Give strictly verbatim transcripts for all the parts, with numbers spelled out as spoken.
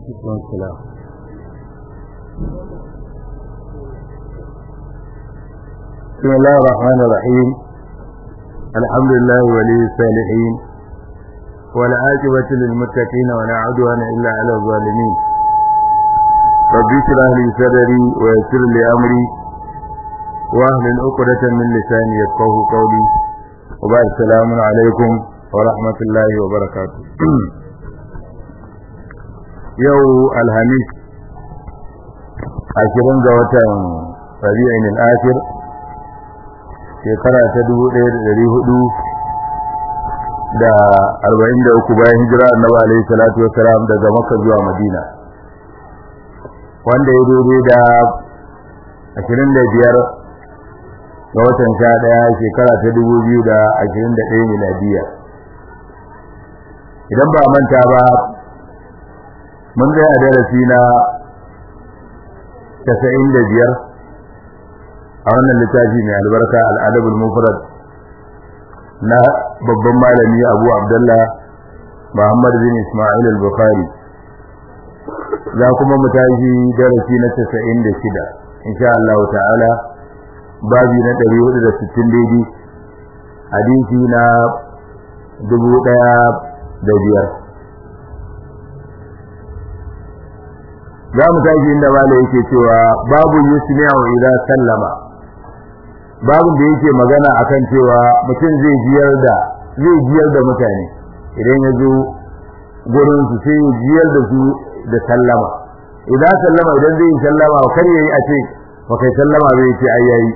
والسلام. بسم الله الرحمن الرحيم. الحمد لله ولي الصالحين والعاقبة للمتقين ولا عدوان إلا على الظالمين. رب اشرح لي صدري ويسر لي أمري واحلل عقدة من لساني يفقهوا قولي. وبعد السلام عليكم ورحمة الله وبركاته. yau alhamis ashirin ga watan rabi'in al-akhir shekara ta dubu ɗaya da ɗari hudu da arba'in da uku bayan hijira annabi alaihi salatu wassalam daga Makka zuwa Madina, wanda ya daidai da ashirin da biyar ga watan sha ɗaya shekara ta dubu biyu da ashirin da ɗaya miladiya. Idan ba manta ba, mun ga darasi na tasa'in da biyar a wannan littafi mai albarka al-adabul mufrad na babban malami Abu Abdullah Muhammad bin Isma'il al-Bukhari. za kuma mu tashi darasi na tasa'in da shida insha Allah ta'ala, babi na ɗari hudu da sittin daidai, hadisi na dubu ɗaya da biyar. za mu tashi inda mala yake cewa babu yusmi'u idza sallama, babu da yake magana akan cewa mutum zai jiyar da zai jiyar da mutane idan ya zo gurin su, sai ya jiyar da su da sallama. idan sallama idan zai sallama kar yayi a ce ba kai sallama bai ce ai yayi,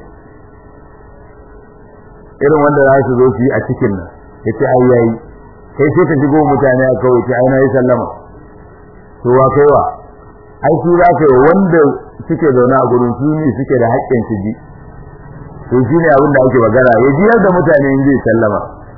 irin wanda za su zo su yi a cikin nan yace ai yayi, kai sai ka shigo mutane a kawai ce ai na yi sallama. to wa kai wa ai su za ka yi wanda suke zaune a gurin su ne suke da haƙƙin su ji, to shi ne abin da ake magana, ya jiyar da mutane in zai sallama.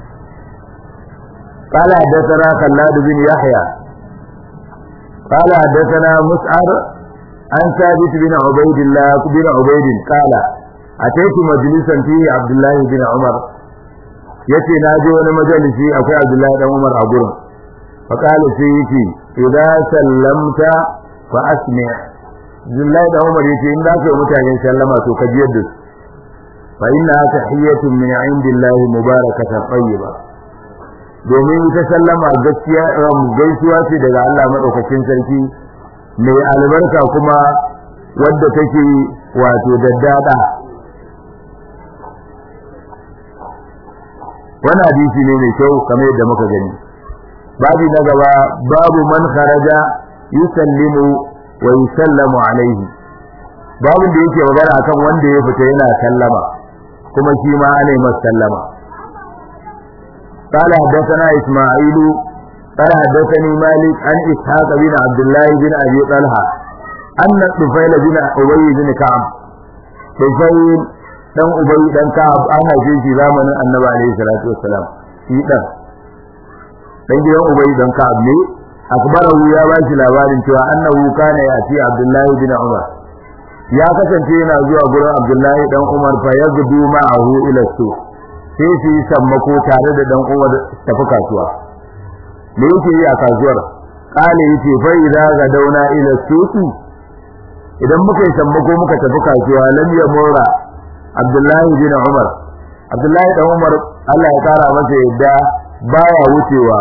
قال حدثنا خلاد بن يحيى قال حدثنا مسعر عن ثابت بن عبيد الله بن عبيد قال أتيت مجلسا فيه عبد الله بن عمر، يتي ناجي وانا مجلسي أخي عبد الله بن عمر أقول، فقال سيتي إذا سلمت fa asmi'. Abdullahi da Umar yace in zaka yi mutane sallama to ka jiyar da su, fa inna tahiyatun min indillahi mubarakatan tayyiba, domin ita sallama gaskiya gaisuwa ce daga Allah madaukakin sarki mai albarka kuma wadda take wato daddada. wannan hadisi ne mai kyau kamar yadda muka gani. babu na gaba, babu man kharaja yusallimu wa yusallamu alaihi, babin da yake magana akan wanda ya fita yana sallama kuma shi ma ana yi masa sallama. قال حدثنا إسماعيل قال حدثني مالك عن إسحاق بن عبد الله بن أبي طلحة أن طفيل بن أبي بن كعب طفيل دم أبي بن كعب أنا في زمن النبي عليه الصلاة والسلام في دم دم أبي بن كعب لي akbarahu ya ba shi labarin cewa annahu kana yati Abdullahi bin Umar, ya kasance yana zuwa gurin Abdullahi dan Umar fa yagdu ma'ahu ila su, sai shi sammako tare da dan Umar tafi kasuwa. me yake yi a kasuwar? kale yace fa idza gadawna ila suqi, idan muka yi sammako muka tafi kasuwa, lam yamura Abdullahi bin Umar, Abdullahi dan Umar Allah ya kara masa yadda baya wucewa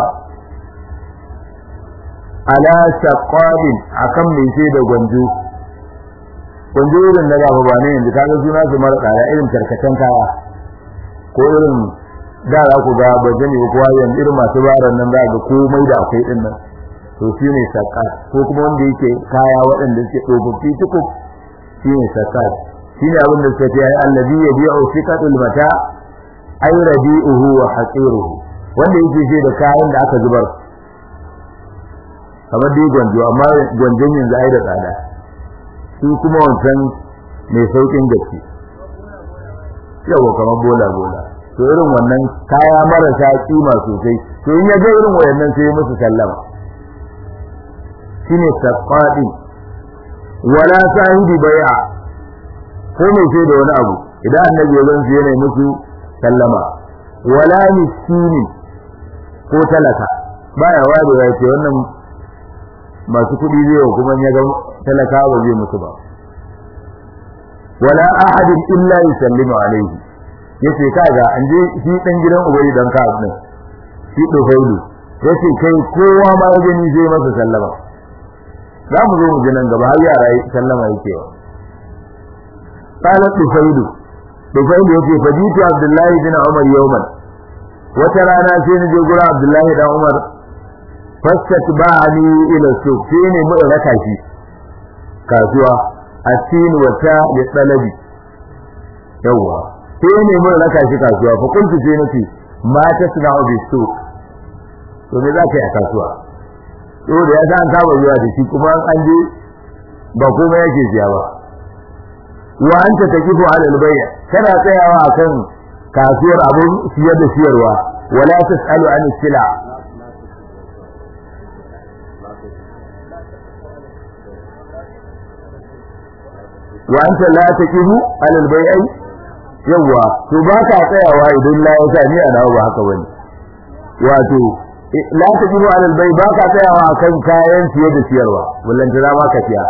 ala shaqabin akan mai sai da gwanjo. gwanjo irin da gaba ba ne yanzu kaga suna su mara tsada, irin tarkacen kaya ko irin da za ku ga ba jani ko kuwa yanzu irin masu baran nan za ga komai da akwai din nan, to shi ne saqa. ko kuma wanda yake kaya waɗanda suke tsofaffi tuku, shi ne saqa. shi ne abin da suka ce ai allazi yabi'u fiqatul mata ay rabi'uhu wa haqiruhu, wanda yake sai da kayan da aka zubar kamar dai gwanjo, amma gwanjon yanzu ai da tsada, su kuma wancan mai saukin gaske, yawa kamar bola bola. to irin wannan kaya marasa kima sosai, to in ya ga irin wayannan sai musu sallama, shine saqadi. wala sahibi bai'a, ko mai sai da wani abu idan annabi ya zan yana musu sallama. wala miskini ko talaka, baya ware ya ce wannan masu kuɗi zai kuma ya ga talaka ba zai musu ba wala ahadin illa yusallimu alaihi yace kaga an je shi dan gidan ubayi dan ka din shi dofailu yace kai kowa ma ya gani zai masa sallama za mu zo mu ji nan gaba har yara sallama yake wa qala dofailu dofailu yace fajitu abdullahi bin umar yawman wata rana sai ni je gura abdullahi dan umar fastatba'ani ila suq sai ne mu raka shi kasuwa asin wata li talabi yawa sai ne mun raka shi kasuwa fa kuntu sai nace ma tasna'u bi suq to me zaka yi a kasuwa to da yasa an saba zuwa da shi kuma an je ba komai yake siya ba wa anta taqifu ala al-bay' kana tsayawa akan kasuwar abun siya da siyarwa wala tasalu an sila wa anta la taqifu ala al-bay' yawa to ba ka tsayawa idan la ya sani a dawo ba haka bane wato la tajibu ala albay ba ka tsayawa akan kayan siye da siyarwa wallan jira ba ka siya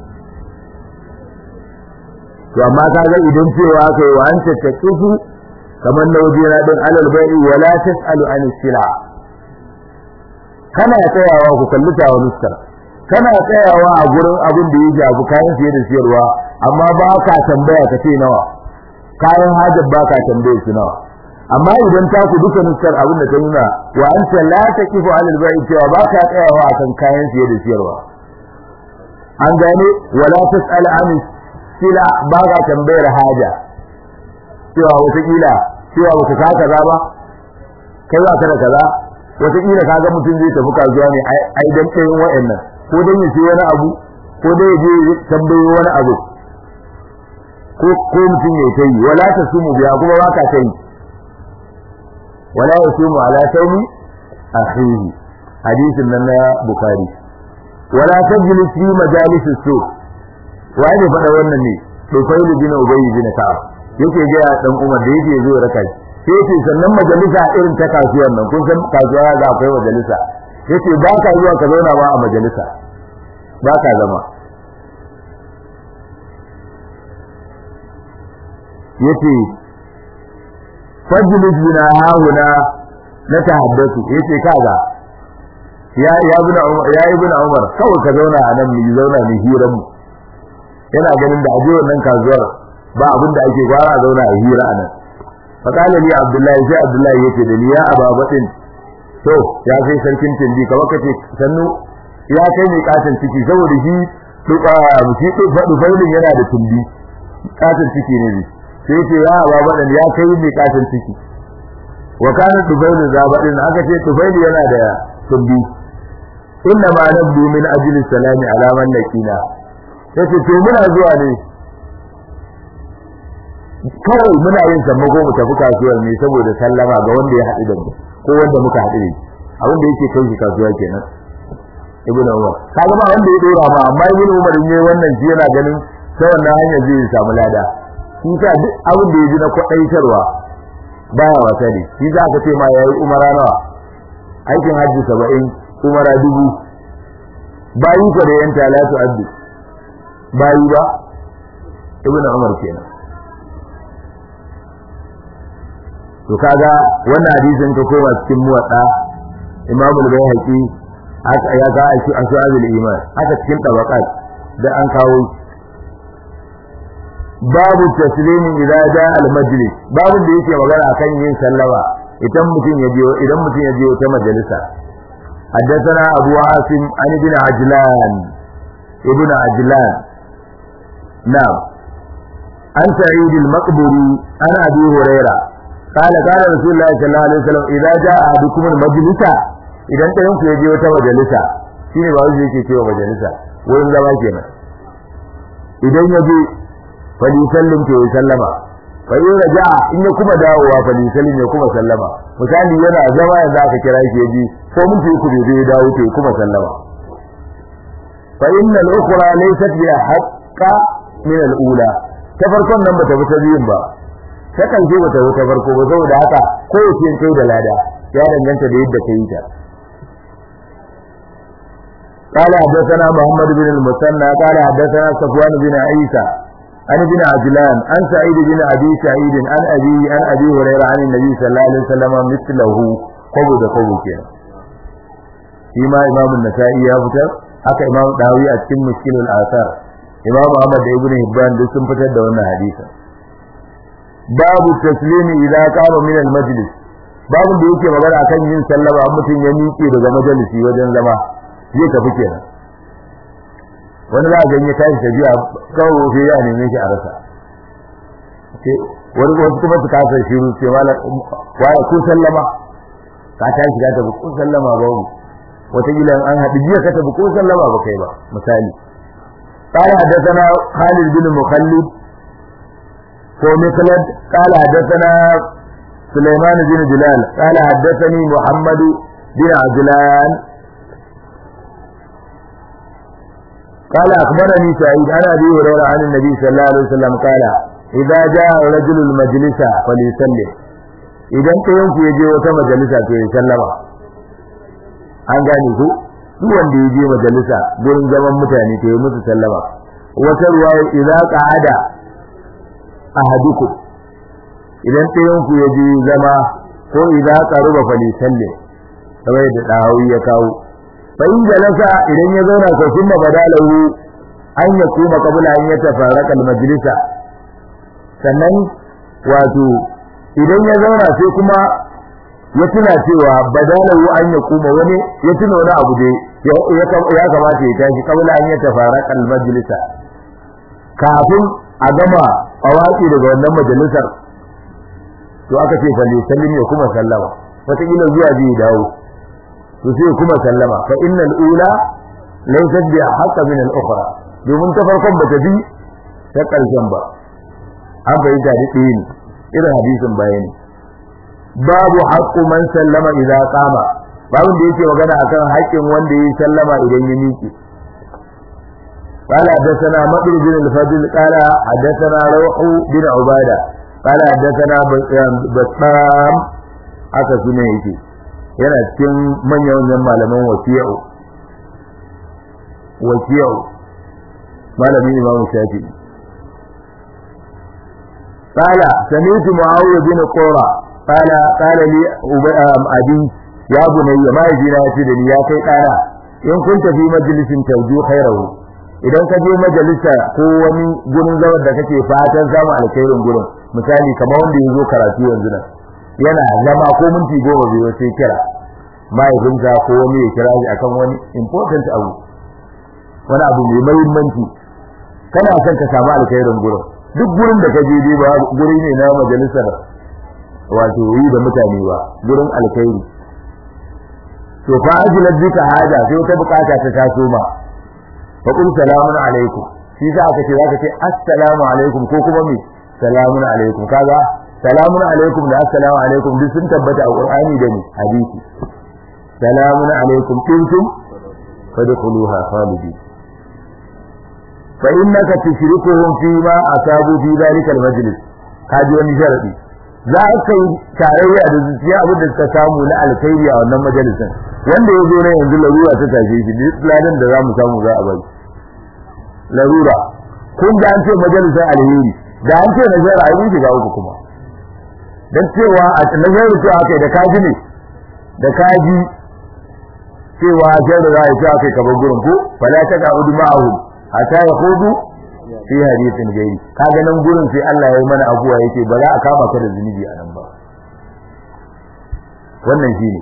to amma kaga idan cewa kai wa anta taqifu kamar na wajira din ala albay wala tasalu an sila kana tsayawa ku kalli tawa nuskar kana tsayawa a gurin abin da ya jabu kayan siye da siyarwa amma ba ka tambaya kace nawa kayan hajar baka tambaye su nawa amma idan ta ku duka nuskar abin da ta nuna wa anta la taqifu ala al-bai' cewa baka tsayawa akan kayan siye da siyarwa an gane wala tasal an sila baka tambayar haja cewa wata kila cewa baka ka kaza ba kai ba ka da kaza wata kila kaga mutum zai tafi kasuwa ne ai dan tsayin wa'annan ko dan ya siya wani abu ko dai ya je tambayo wani abu ko ko mutum ya kai wala ta sumu biya kuma ba ka kai wala yasumu ala sawmi akhihi hadisin nan na bukhari wala tajlis fi majalis as-suq wai ne fada wannan ne to failu bin ubayy bin ka'ab yake ga dan umar da yake zo raka sai ce sannan majalisa irin ta kasuwar nan kun san kasuwa ga akwai majalisa yace ba ka zuwa ka zauna ba a majalisa ba ka zama yace fajlis bina hauna na tahaddathu yace kaga ya ya ibn umar ya ibn umar kawai ka zauna a nan mu zauna mu hira mu yana ganin da aje wannan kazuwar ba abin da ake gwara zauna a hira anan fa kala li abdullahi sai abdullahi yace da ni ya ababatin to ya kai sarkin tindi kawai kace sannu ya kai ni katin ciki saboda shi duka shi fadu faulin yana da tindi katin ciki ne sai ce ya babadan ya kai ni katin ciki wa kana tubailin zabadin aka ce tubaili yana da tindi inna ma nabdu min ajli salami ala man lakina sai ce to muna zuwa ne kawai muna yin sammako mu tafi kasuwar ne saboda sallama ga wanda ya haɗu da mu ko wanda muka haɗu da shi abin da yake kai shi kasuwa kenan ibn umar kaga ba wanda ya dora ma amma ibn umar ne wannan shi yana ganin ta wannan hanya zai samu lada shi ta duk abin da yaji na kwadaitarwa baya wasa ne shi za ka ce ma yayi umara nawa aikin hajji saba'in umara dubu bayi ko da yan talatu addu bayi ba ibn umar kenan to kaga wannan hadisin ka koma cikin muwadda imamu al-bayhaqi aka ya ga shi ashabul iman aka cikin tabaqat da an kawo babu taslimi idza jaa al-majlis babu da yake magana akan yin sallama idan mutum ya je idan mutum ya je ta majalisa haddathana abu asim an ibn ajlan ibn ajlan na'am an sa'id al-maqburi ana abi hurairah قال قال رسول الله صلى الله عليه وسلم اذا جاء احدكم المجلس idan ɗayan ku ya je wata majalisa shine ba wai yake cewa majalisa wurin zama kenan idan ya je fa li sallim ke sallama fa in raja in ya kuma dawowa fa li sallim ya kuma sallama misali yana zama yanzu aka kira shi ya ji ko mun ce ku bai ya dawo ke kuma sallama fa inna al-ukhra laysat bi haqqa min al-ula ta farkon nan bata bi ta biyun ba ta kan je bata wuta farko ba saboda haka ko yace kai da lada ya danganta da yadda kai ta wa an ta la taqifu ala al-bayt idza jaa ahadukum al-majlis babu da yake magana akan yin sallama idan mutum ya je wata majalisa قال حدثنا محمد بن المثنى قال حدثنا صفوان بن عيسى عن ابن عجلان عن سعيد بن ابي سعيد عن ابي عن ابي هريره عن النبي صلى الله عليه وسلم مثله قبو ده قبو kenan shi ma imam an-nasa'i ya fitar haka imam dawi a cikin mushkilul athar imam ahmad da ibn hibban duk sun fitar da wannan hadisi babu taslimi idza qama min al-majlis babu da yake magana akan yin sallama mutum ya miƙe daga majalisi wajen zama zai tafi kenan wani za a ganye tashi tafiya kawo sai ya neme shi a rasa wani wasu kuma su kasa shiru ce wala ko sallama ka tashi ka tafi ko sallama babu wataƙila an haɗu jiya ka tafi ko sallama ba kai ba misali قال حدثنا خالد بن مخلد ومخلد قال حدثنا سليمان بن بلال قال حدثني محمد بن عجلان قال أخبرني سعيد عن أبي هريرة عن النبي صلى الله عليه وسلم قال إذا جاء رجل المجلس فليسلم إذا كنت يجي وتا مجلسة فليسلم an gane ku duk wanda ya je majalisa gurin zaman mutane to ya musu sallama wata ruwaya idza qa'ada ahadukum idan ɗayan ku ya je zama ko idza qaruba falisallim kamar da dahawi ya kawo bayin jalasa idan ya zauna ko kuma badalahu an ya kuma kabula an ya tafarraka almajlisa sannan wato idan ya zauna sai kuma ya tuna cewa badalahu an ya kuma wani ya tuna wani abu da ya kamata ya tashi kabula an ya tafarraka almajlisa kafin a gama awaki daga wannan majalisar to aka ce fa sallim ya kuma sallama wata kila zuwa bi dawo to sai kuma sallama fa innal ula laysat bi haqqa min al-ukhra domin ta farkon bata bi ta karshen ba an bayyana da ɗin irin hadisin bayani babu haqqu man sallama idza qama babu da yake magana akan haƙƙin wanda yayi sallama idan ya miƙe قال حدثنا مطر بن الفضل قال حدثنا روح بن عبادة قال حدثنا بسام haka sunan yake yana cikin manyan manyan malaman wasiyau wasiyau malamin Imam Shafi'i qala sami'tu Muawiya bin Qura qala qala li abi ya bunayya ma yajina yace da ni ya kai kana in kunta fi majlisin tawju khairahu idan ka je majalisa ko wani gurin zawar da kake fatan samu alkhairin gurin misali kamar wanda yazo karatu yanzu nan yana zama ko minti goma bai sai kira mahaifinsa ko wani ya kira shi akan wani important abu wani abu mai muhimmanci kana son ka samu alkhairin gurin duk gurin da ka je dai ba guri ne na majalisar wato yi da mutane ba gurin alkhairi to fa ajilat bika haja sai wata bukata ta taso ma fa qul salamun alaikum shi za ka ce zaka ce assalamu alaikum ko kuma me salamun alaikum kaga salamun alaikum da assalamu alaikum duk sun tabbata a Qur'ani da ni hadisi salamun alaikum kuntum fadkhuluha khalidin fa innaka tushrikuhum fi ma asabu fi dhalika almajlis kaji wani sharadi za ka yi tarayya da zuciya abin da suka samu na alkhairi a wannan majalisin wanda ya zo ne yanzu larura ta tashi shi duk ladan da zamu samu za a bari larura kun ga an ce majalisin alheri da an ce nazara ai mun shiga uku kuma dan cewa a nazarin cewa kai da kaji ne da kaji cewa sai da za a ce kai kabar gurin ko fala ta ga'udu ma'ahu hatta yahudu fi hadithin gairi kaga nan gurin sai Allah ya yi mana abuwa yake ba za a kama ka da zunubi a nan ba wannan shine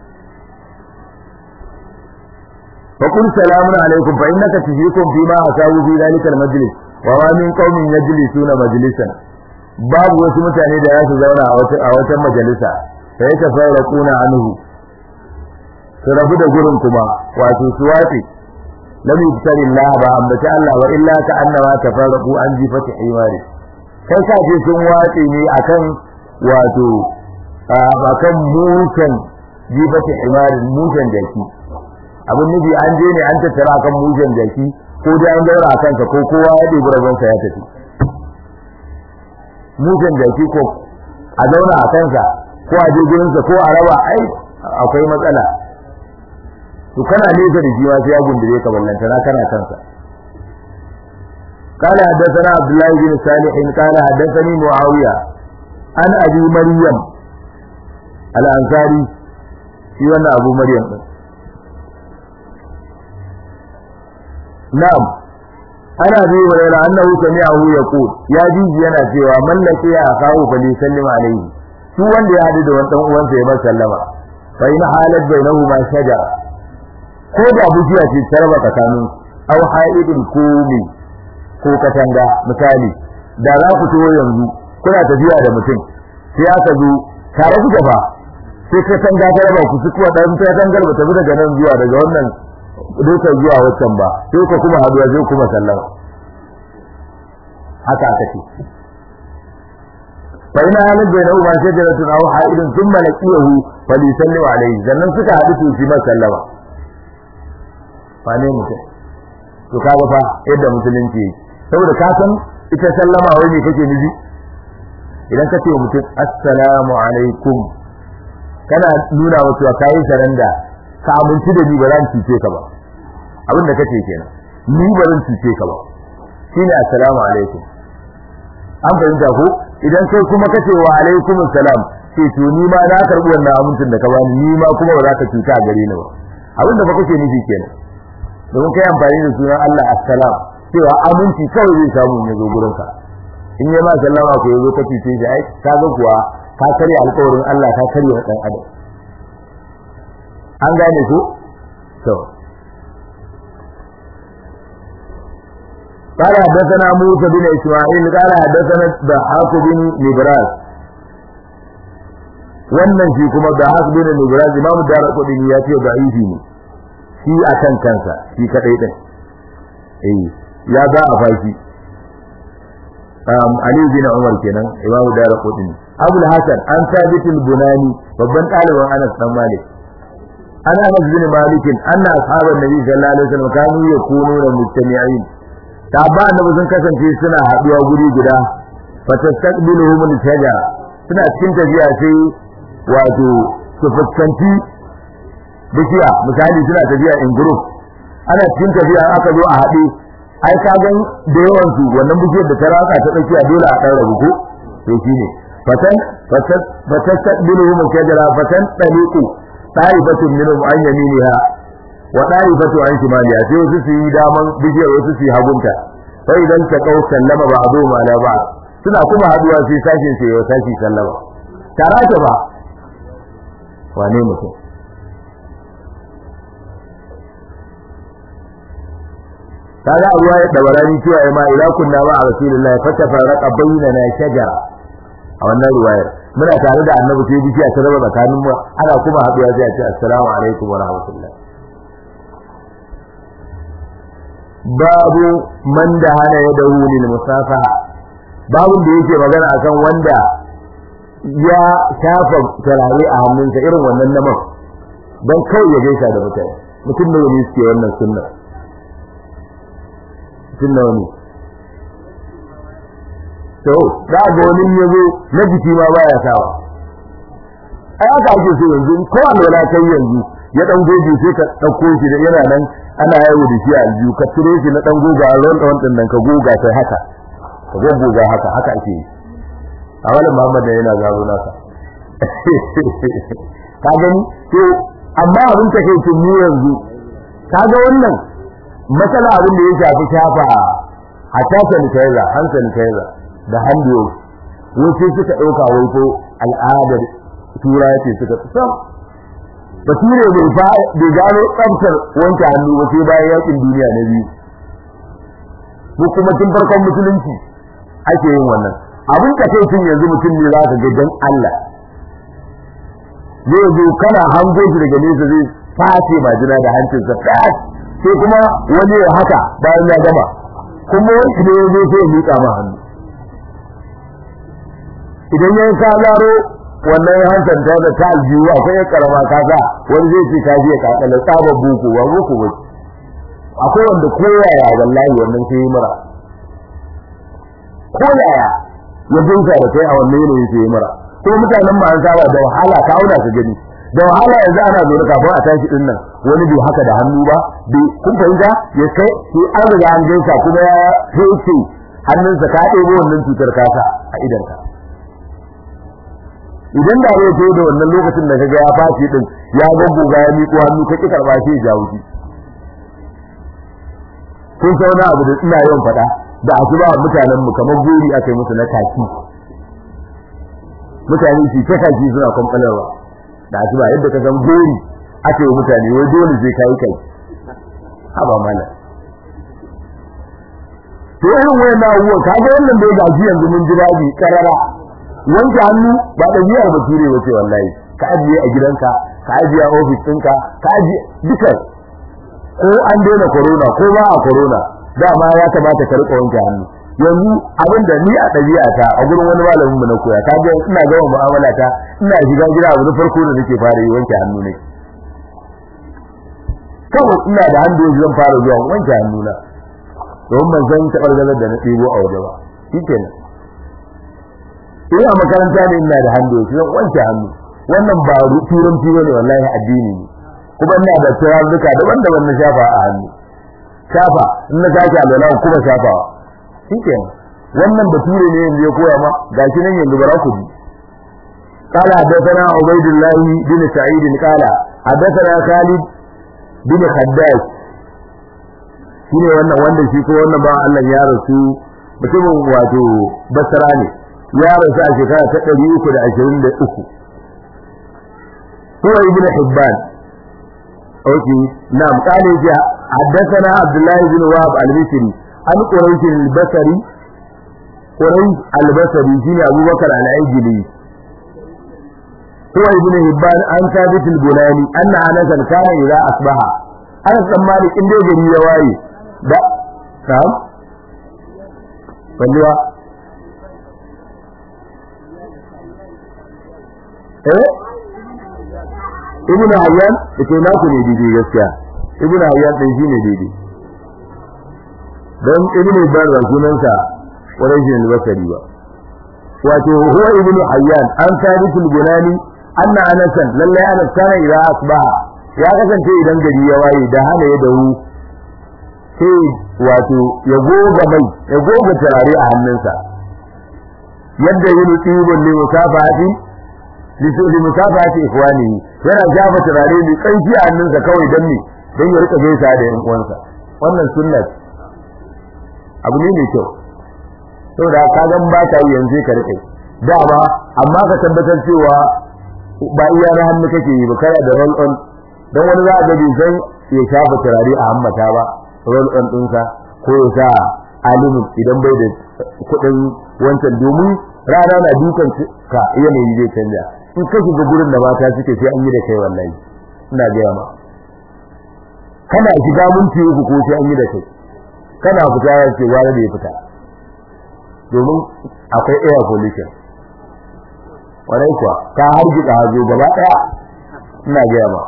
fa kun salamun alaikum fa innaka tujikum bima asawu fi dhalika almajlis wa ma min qaumin yajlisuna majlisan babu wasu mutane da za su zauna a wata a wata majalisa sai ya fara kuna anhu su rabu da gurin kuma wato su wace lam yusari Allah ba ambata Allah wa illa ka annama tafarraqu an jifati aymari kai ka ce sun wace ne akan wato akan mutan jifati aymari mutan jaki abin nufi an je ne an tattara akan mutan jaki ko dai an daura akan ka ko kowa ya dubi rabon sa ya tafi mutan jaki ko a zauna a kansa ko a je gurin sa ko a raba ai akwai matsala to kana nesa da shi ma sai ya gundure ka ballanta na kana kansa قال حدثنا عبد الله بن صالح قال حدثني معاوية عن أبي مريم الأنصاري في وانا أبو مريم نعم أنا أبي هريرة أنه سمعه يقول يا جيجي أنا سوى من لقي أخاه فليسلم عليه شو وان دي هذه دوان تنقوان سيما سلم فإن حالت بينهما شجرة كود أبو جياتي سربة كانوا أو حائد كومي ko katanga misali da za ku tuwo yanzu kuna tafiya da mutum sai aka zo tare ku gaba sai katanga ta raba ku kuwa dan katangar ba ta bi daga nan zuwa daga wannan duka zuwa wancan ba sai ku kuma haduwa sai kuma sallama haka aka ce fa ina halin bai nau ba shajaratun aw ha'idun thumma laqiyahu falisallu alayhi zannan suka hadu su shi ma sallama fa ne mutum to kaga fa yadda musulunci yake saboda ka san ita sallama wai ne kake nufi idan ka ce wa mutum assalamu alaikum kana nuna wa cewa kai saranda ka amince da ni ba zan cuce ka ba abin da kace kenan ni ba zan cuce ka ba shine assalamu alaikum an fahimta ko idan kai kuma kace wa alaikum assalam sai to ni ma na karbi wannan amincin da ka bani ni ma kuma ba za ka cuta a gare ni ba abin da ba kake nufi kenan don kai amfani da sunan Allah assalam cewa aminci kawai zai samu ne zo gurin ka in yi ma sallama ko yazo ka fice shi ai ka ga kuwa ka karya alƙawarin Allah ka karya dan adam an gane ko to قال حدثنا موسى بن اسماعيل قال حدثنا ضحاك بن نبراس wannan shi kuma ضحاك بن نبراس Imam Darqutni ya ce da'ifi ne shi akan kansa shi kadai din eh ya ba a fashi um Ali bin Umar kenan Imam Darqutni Abu al-Hasan an Thabit al-Bunani babban ɗaliban Anas dan Malik ana Anas bin Malik anna ashaban Nabi sallallahu alaihi wasallam kanu yakununa mujtami'in tabba annabi sun kasance suna haduwa guri guda fatastaqbiluhum al-shajara suna cikin tafiya sai wato su fuskanci bishiya misali suna tafiya in group ana cikin tafiya aka zo a haɗe ai ka gan da yawan su wannan bishiyar da ta raka ta tsakiya dole a ɗan rabu ko to shine fatan fatan fatastaqbiluhum al-shajara fatan taliqu ta'ifatun minhum an yaminiha wa ta'ifatu an shimaliha sai su su yi daman bishiyar wasu su yi hagunta sai idan ta kau sallama ba abu ma la ba suna kuma haduwa sai sashin sai ya sashi sallama tarata ba wane mutum kaga abuwa ya dabarani cewa ai ma ila kunna ma rasulullahi fatafarraqa bainana shajara a wannan riwayar muna tare da annabi sai bishiya ta raba tsakanin mu ana kuma haduwa sai a ce assalamu alaikum wa rahmatullah babu man da hana ya dawo lil musafaha babun da yake magana akan wanda ya shafa tarare a hannunsa irin wannan naman dan kai ya gaisa da mutane mutum ne ne suke wannan sunna sunna ne to da ga wani yazo na jiki ma baya sawa ai aka ake so yanzu ko alwala kai yanzu ya dan goge sai ka dauko shi da yana nan ana yawo da shi a aljihu ka tire shi na dan goga a ran wannan nan ka goga sai haka ka goga haka haka ake yi a wani Muhammad yana gado naka ka gani to amma abin ta kai tun yanzu ka ga wannan matsala abin da ya shafi shafa hatta sanitizer hand sanitizer da hand wash wace suka dauka wai ko al'adar tura ce suka tsam basire bai fa bai gano tsaftar wanke hannu ba sai bayan yakin duniya na biyu ko kuma tun farkon musulunci ake yin wannan abin da kai tun yanzu mutum ne za ka ga dan Allah zai zo kana hango shi daga nesa zai face majina da hancinsa sai kuma wani ya haka bayan ya gama kuma wani ne ya zo sai ya miƙa ma hannu idan ya ka zaro wannan hancin ta da ta aljiwa akwai karama kaza wani zai ce ka je ka kalla tsaba buku wa buku ba akwai wanda koyaya wallahi wannan sai yi mura koyaya ya dinka da kai a wannan ne sai yi mura to mutanen ma an saba da wahala ka auna su gani da wahala yanzu ana zo da kafin a tashi din nan wani bai haka da hannu ba bai kun fahimta ya kai shi an riga an gaisa kuma ya hece hannunsa ka ɗebo wannan cutar kasa a idanka idan da ya zo da wannan lokacin da kaga ya fashi din ya gaggoga ya miƙo hannu ka ki karba shi ya jawo shi kun sauna abu da ina yawan faɗa da asuba mutanen mu kamar gori aka yi musu na kaki mutane su ta kaki suna kwamfalarwa da asuba yadda ka san gori aka yi mutane wai dole sai kai kai haba mana to irin wayannan abubuwan kaga wannan bai gaji yanzu mun ji daɗi karara wanke hannu ba da biyar bature wace wallahi ka ajiye a gidanka ka ajiye a office ɗinka ka ajiye duka ko an daina corona ko ba a corona dama ya kamata ka rika wanke hannu yanzu abinda ni a ɗabi'ata a gurin wani malamin mu na koya ka ga ina gama mu'amala ta ina shiga gida abu na farko da nake fara yi wanke hannu ne kawai ina da hannu zan fara zuwa wanke hannu na don ban san taɓar galar da na ɗebo a waje ba shikenan ina makaranta ne ina da hannu zan wanke hannu wannan ba turanci bane wallahi addini ne kuma ina da turaruka daban-daban na shafa a hannu shafa in na sake alwala kuma shafawa shikenan wannan bature ne yanzu ya koya ma gashi nan yanzu bara ku ji قال حدثنا عبيد الله بن سعيد قال حدثنا خالد بن خداش shine wannan wanda shi ko wannan ba Allah ya rasu mutumin wato Basra ne ya rasu a shekara ta ɗari uku da ashirin da uku هو ابن حبان اوكي نعم قال جاء حدثنا عبد الله بن وهب المصري عن قريش البصري قريش البصري شيء ابو بكر العجلي هو ابن حبان عن ثابت البناني ان انس كان اذا اصبح انس بن مالك ان dai gari ya waye da na'am walliwa eh ibn hayyan yake naku ne dide gaskiya ibn hayyan din shine dide dan ibn ibn sunan sa quraish al-basri ba wato huwa ibn hayyan an thabit al-bunani anna anas lalle anas kana ila asbaha ya kasance idan gari ya waye da hana ya dawo sai wato ya goga mai ya goga tarare a hannunsa yadda yin tibun li musafati li musafati ikhwani yana jafa turare mai kanki a hannunsa kawai dan ne dan ya rika gaisa da yan uwansa wannan sunna abu ne mai kyau saboda ka ga ba ta yi yanzu ka rike dama amma ka tabbatar cewa ba iya na hannu kake yi ba kana da roll on dan wani za ga bai san ya shafa turare a hammata ba roll on ɗinsa ko ya sa alimin idan bai da kuɗin wancan domin rana na dukan ka yanayi zai canja in ka shiga gurin da mata suke sai an yi da kai wallahi ina ga ma kana shiga minti uku ko sai an yi da kai kana fita ya ce wani da ya fita domin akwai air pollution warai kuwa ka harji da hazo gaba daya ina ga ma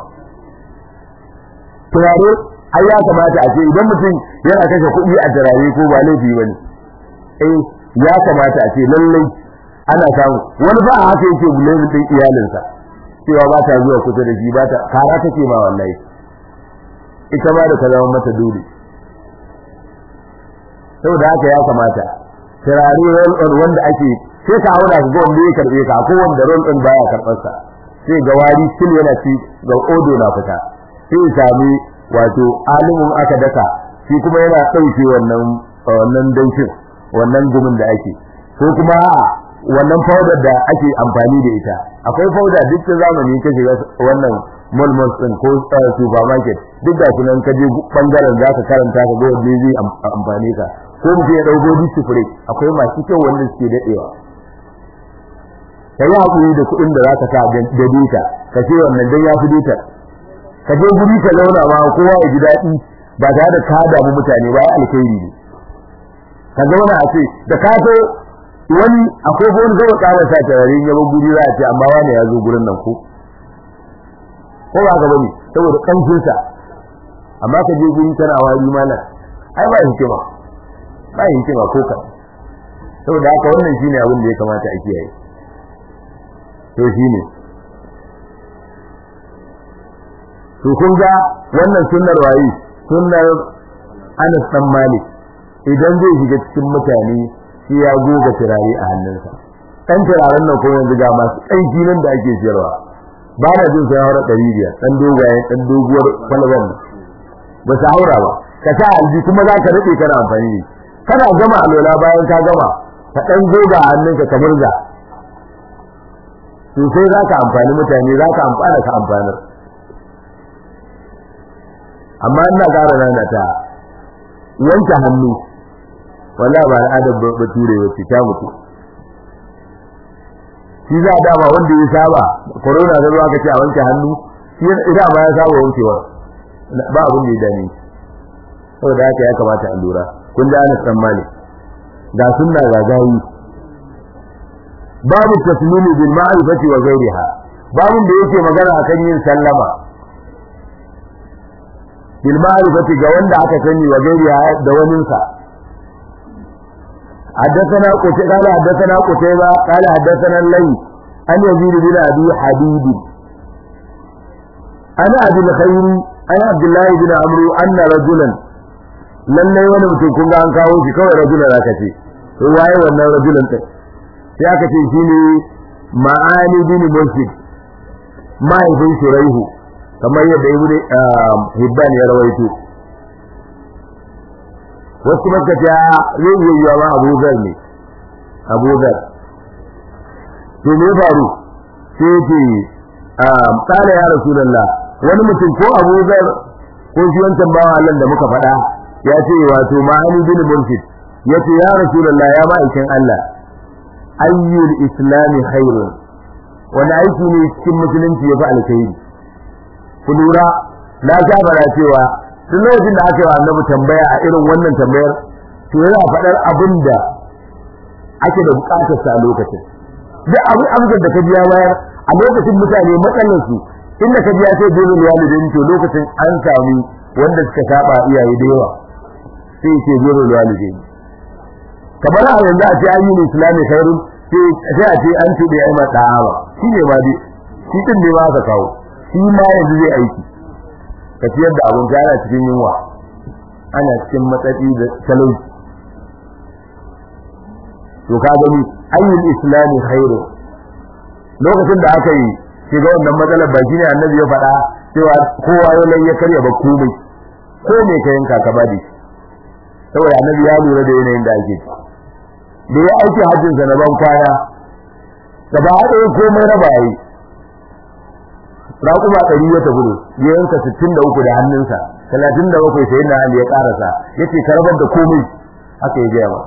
turare ai ya kamata a ce idan mutum yana kashe kuɗi a turare ko ba laifi bane eh ya kamata a ce lallai ana samu wani ba haka yake bulemi din iyalinsa cewa ba ta zuwa kusa da shi ba ta kara take ma wallahi ita ma da kalaman mata dole saboda haka ya kamata turare roll on wanda ake sai ka haura ga wanda ya karbe ka ko wanda roll on baya karbar sa sai ga wari still yana ci ga odo na fita sai sami wato alimin aka daka shi kuma yana dauke wannan wannan danshin wannan gumin da ake ko kuma a'a wannan powder da ake amfani da ita akwai powder duk da zamani ka shiga wannan mall mall din ko supermarket duk da kunan ka je bangaren zaka karanta ka ga wanda zai amfani ka ko mu je dauko display akwai masu kyau wanda suke dadewa kai hakuri da kudin da zaka sa da data ka ce wannan dan yafi data ka je guri ka zauna ma kowa ya ji dadi ba tare da ka damu mutane ba alkhairi ne ka zauna a ce da ka so wani akwai wani zai kawo sa tawarin yabo guri za a ce amma wani ya zo gurin nan ko ko ba ga bane saboda kancin sa amma ka je guri kana wari mana ai ba hikima ba hikima ko ka saboda haka wannan shine abin da ya kamata a kiyaye to shine to kun ga wannan sunnar wayi sunnar Anas dan Malik idan zai shiga cikin mutane shi ya goga turare a hannunsa dan turaren nan ko yanzu ga masu aiki nan da ake siyarwa ba na jin sai haura ɗari biyar dan dogaye dan doguwar kwalban ba sa haura ba ka ta alji kuma za ka rike kana amfani ne kana gama alola bayan ka gama ka dan goga hannunka ka murza to sai za ka amfani mutane za ka amfana ka amfanar amma ina ƙara nana ta wanke hannu wallahi ba adab ba ture wace ta mutu shi za a dama wanda ya saba corona da ruwa kace a wanke hannu shi idan ma ya saba wankewa ba abin da ya dane saboda haka ya kamata a lura kun da Anas dan Malik ga sunna ga gayi babu taslimi bil ma'rifati wa ghayriha babun da yake magana akan yin sallama bil ma'rifati ga wanda aka sani wa ghayriha da waninsa حدثنا قتيبة قال حدثنا قتيبة قال حدثنا الليث عن يزيد بن أبي حبيب أنا أبي الخير أنا عبد الله بن عمرو أن رجلا لن يوم تكون عن كاوش كوي رجلا راكتي هو أي وأن رجلا راكتي فيني معاني بن مرشد ما يفين شريه كما يدعي بن هبان يرويته wasu makata zai yi yawa Abu Zar ne Abu Zar to me faru sai ce ah kana ya Rasulullah wani mutum ko Abu Zar ko shi wancan bawa Allah da muka faɗa ya ce wato ma'ani bin murshid yace ya Rasulullah ya ma'aikin Allah ayyul islami khairun wani aiki ne cikin musulunci yafi alkhairi ku lura na ga bara cewa duk lokacin da aka yi wa annabi tambaya a irin wannan tambayar to yana faɗar abin da ake da buƙatar sa a lokacin duk abin amsar da ka biya bayar a lokacin mutane matsalar su inda ka biya sai dole walidin to lokacin an sami wanda suka saba iyaye da yawa sai ce dole walidin kamar a yanzu a ce ayyul islami khairun sai a ce an ce da ai mata hawa shi ne ma dai shi din ne ma ka kawo shi ma yanzu zai aiki ka ciyar da abin ana cikin yunwa ana cikin matsatsi da talauci to ka gani ayyul islami khairu lokacin da aka yi shiga wannan matsalar baki ne annabi ya faɗa cewa kowa ya lai ya karya ba komai ko me ka yanka ka bade saboda annabi ya lura da yanayin da ake da ya aiki hajjin sa na ban kwana da ba haɗe komai raba yi raƙuma ɗari ya tafi ya yanka sittin da uku da hannunsa talatin da bakwai sai na Ali ya ƙarasa yace karbar da komai aka yi gaya ba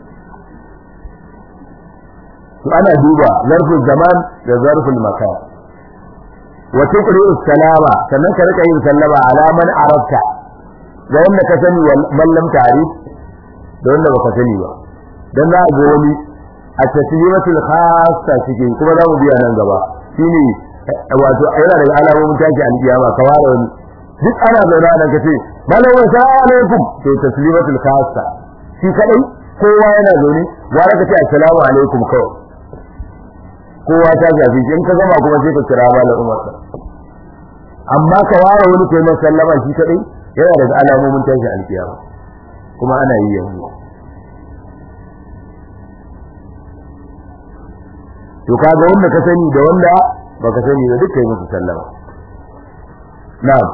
to ana duba zarful zaman da zarful makan wa tuqri'u salama sannan ka rika yin sallama ala man arabta da wanda ka sani man lam ta'rif da wanda baka sani ba dan za ga wani a taslimatul khassa cikin kuma za mu biya nan gaba shine wato yana daga alamomin tashi alkiyama ka ware wani duk ana zauna nan kace malamu assalamu alaikum to taslimatul khassa shi kadai kowa yana zaune ware kace assalamu alaikum kawai kowa ta gafi in ka gama kuma sai ka kira malam Umar amma ka ware wani kai mai sallama shi kadai yana daga alamomin tashi alkiyama kuma ana yi yanzu to kaga wanda ka sani da wanda baka sani da dukkan musu sallama na'am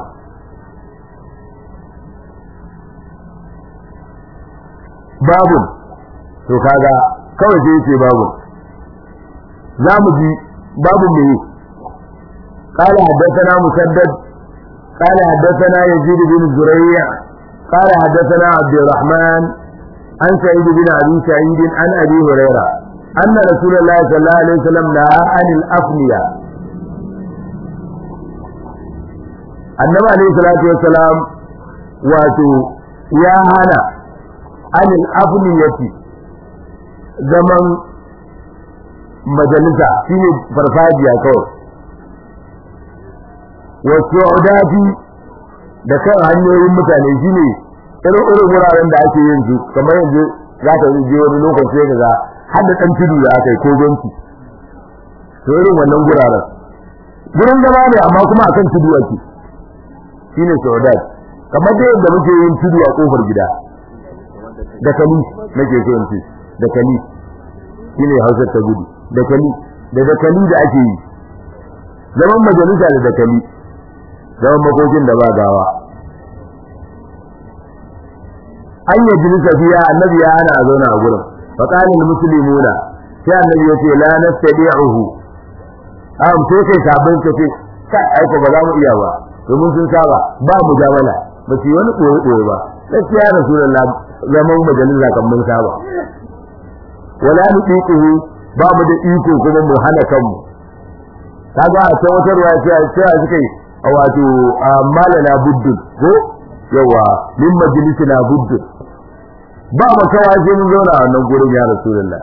babu to kaga kawai sai yace babu zamu ji babu me qala hadathana musaddad qala hadathana yazid bin zurayya qala hadathana abdurrahman an sa'id bin abi sa'id an abi hurairah anna rasulullahi sallallahu alaihi wasallam na'a anil afniya annabi alayhi salatu wassalam wato ya hana anil afniyati zaman majalisa shine farfajiya kawai wato udati da kan hanyoyin mutane shine irin irin wuraren da ake yin su kamar yanzu za ka je wani lokaci ka ga har da dan tudu da aka yi ko gonki to irin wannan guraren gurin zama ne amma kuma akan tudu ake shine saudat kamar da yadda muke yin tudu a kofar gida da kali nake so in ce da kali shine Hausa ta gudu da kali da da kali da ake yi zaman majalisa da da kali zaman makokin da ba gawa an yi jinsa fiya annabi ya hana a zauna a gurin fa qala al muslimuna sai annabi ya ce la nastadi'uhu am sai kai sabon ka ce kai aiko ba za mu iya ba domin sun saba ba mu jamala ba ci wani koyi koyi ba gaskiya rasulullah zaman majalisa kan mun saba wala nuqiquhu ba mu da iko kuma mu hana kanmu kaga a can wata ruwa sai sai suka yi wato malana buddu ko yawa min majlisina buddu ba mu kawai sai mun zauna a wannan gurin ya rasulullah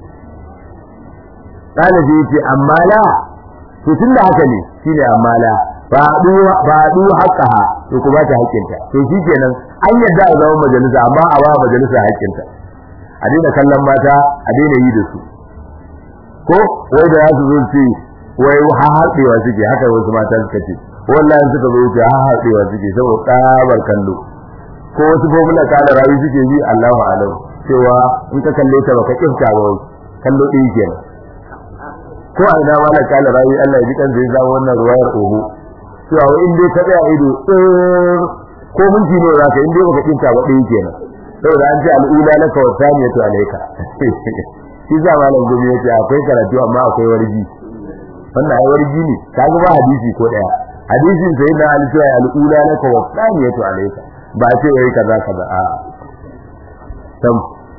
kana ji ce amma la to tunda haka ne shine amma la ba du ba du haqqaha to ku ba ta haƙƙinta to shikenan an yadda a zama majalisa amma a ba majalisa haƙƙinta a daina kallon mata a daina yi da su ko wai da su zo ce wai ha haɗewa suke haka wasu mata suka ce wallahi suka zo ce ha haɗewa suke saboda tsabar kallo ko wasu gobula kala rawi suke yi Allahu alam cewa in ka kalle ta baka kifta ba kallo ɗin kenan ko a ina wala kala rawi Allah ya ji kan zai zama wannan ruwayar oho cewa in dai ka tsaya ido ko mun ji ne zaka in dai baka kifta ba ɗin kenan saboda an ce al'ula laka wa thaniyatu alayka shi za malam gobe yace akwai karatu amma akwai warji wannan ai warji ne kaga ba hadisi ko daya hadisin sai da al-sai al-ula laka wa thaniyatu alayka ba ce wai kaza kaza a tam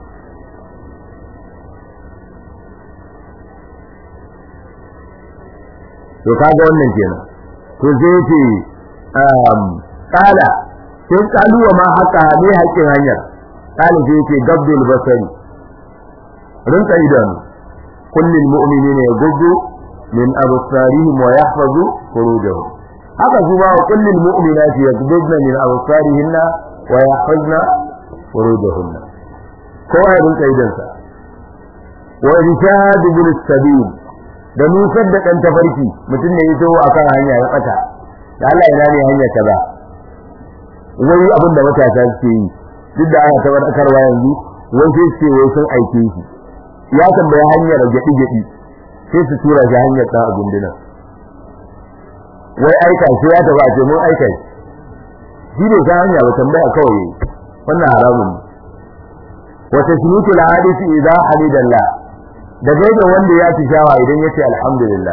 to kaga wannan kenan to zai ce um kala sai kalu wa ma haka ne hakkin hanyar kala zai ce gabdul basari rinka idanu kullil mu'minina yaghuddu min absarihim wa yahfazu furujahum haka kuma kullil mu'minati yaghudduna min absarihinna wa yahfazna furujahunna kowa rinka idansa wa irshad bil sabil da nusar da kan tafarki mutum ne yato akan hanya ya fata da Allah ina ne hanya kaza wai abin da matasa suke yi duk da ana tabbatarwa yanzu wai sai ce wai sun aike shi ya tambaya hanyar gadi-gadi sai su tura shi hanyar ta a gunduna wai aika sai ya taba ce mun aika shi ne ta hanya ba tambaya kawai wannan haramun wa tashmitu al-hadisi idha hamidallah da gaida wanda ya ci shawa idan yace alhamdulillah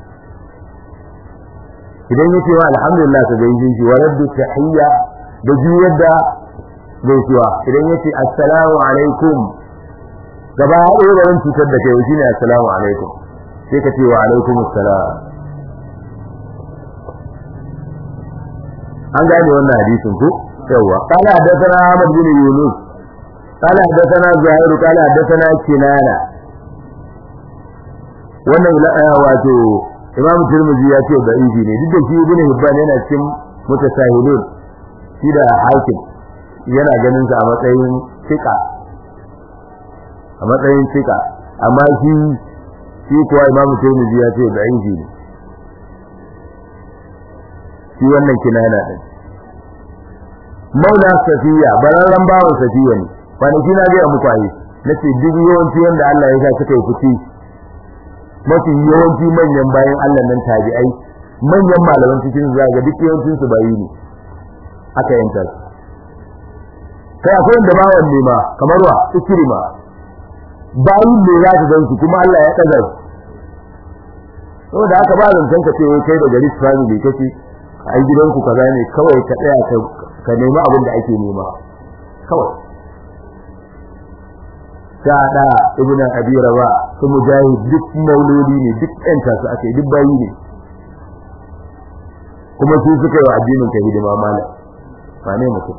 idan yace wa alhamdulillah ka gaishe shi wa raddu tahiyya da juyar da gaisuwa idan yace assalamu alaikum gaba ɗaya da wani cutar da kai shine assalamu alaikum sai ka ce wa alaikum assalam an gane wannan hadisin ku yawa qala hadathana Ahmad bin Yunus qala hadathana Zuhair qala hadathana Kinana wannan wato Imam Tirmidhi ya ce da ibi ne duk da shi Ibn Hibban yana cikin mutasahilun shi da hakim yana ganin sa a matsayin fiqa a matsayin fika amma shi shi kuwa imamu Tirmidhi ya ce da inji ne shi wannan kinana din Maula Safiya bararran bawon Safiya ne kwanaki na ga muku ayi nace duk yawanci wanda Allah ya sa suka yi fici mafi yawanci manyan bayan Allah nan tabi'ai manyan malaman cikin zaga duk yawancin su bayi ne aka yanta kai akwai wanda bawon ne ma kamar wa Ikrima bayin ne za ka gansu kuma Allah ya kaza saboda haka ba zan san ka ce kai da gari family kace ai gidanku kaza ne kawai ka tsaya ka ka nemi abin da ake nema kawai sada ibnu abi rawa su mujahid duk mauludi ne duk ɗanta su ake duk bayi ne kuma su suka yi wa addinin ka hidima mala ba ne mutum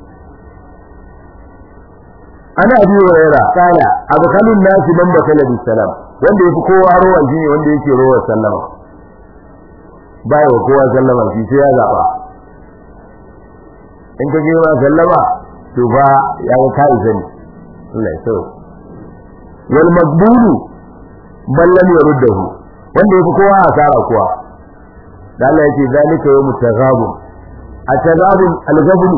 ana abi hurairah kana abkalun nasi man bakala bis salam wanda yafi kowa rowan shine wanda yake rowan sallama bai wa kowa sallama shi sai ya zaba in ka ji wa sallama to ba ya ga kai zani Allah ya so wal maqbulu bal lam yurdahu wanda yafi kowa asara kuwa da Allah yake zalika yawmut taghabun atazabun al-gabnu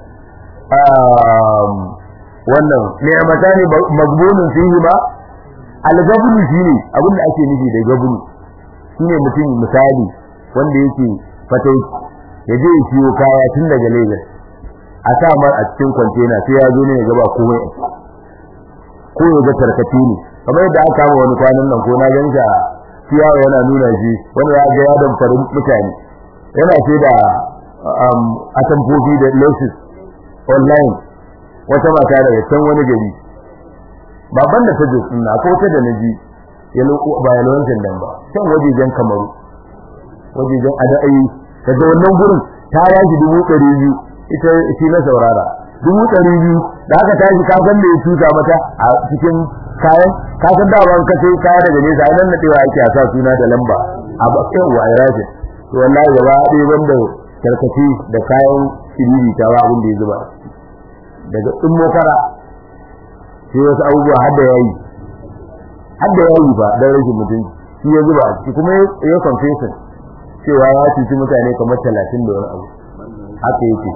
wannan ni'matani magbunun fihi ma al-gabnu shine abin da ake nufi da gabnu shine mutum misali wanda yake fatai ya je ya siyo kaya tun daga Lagos a sa mar a cikin container sai ya zo ne ya gaba komai ko ya ga tarkace ne kamar yadda aka kama wani kwanan nan ko na ganta ciyawa yana nuna shi wanda ya ga yadan farin mutane yana ce da atamfofi da laces online wata mata daga can wani gari baban da ta je sunna ko ta da naji ya loko ba ya lawancin dan ba can wajejen Kamaru wajejen adai daga wannan gurin ta yaji dubu ɗari biyu ita shi na saurara dubu ɗari biyu da aka tashi ka san da ya tuta mata a cikin kayan ka san da ban kace kaya daga nesa nan na dewa yake a sa suna da lamba a bakin wa iraje to wallahi gaba dai banda karkaci da kayan shiriri ta ba abin da ya zuba daga tsummo kara sai wasu abubuwa har da yayi har da yayi ba dan rashin mutunci shi ya zuba shi kuma ya confession cewa ya cuci mutane kamar talatin da wani abu haka yake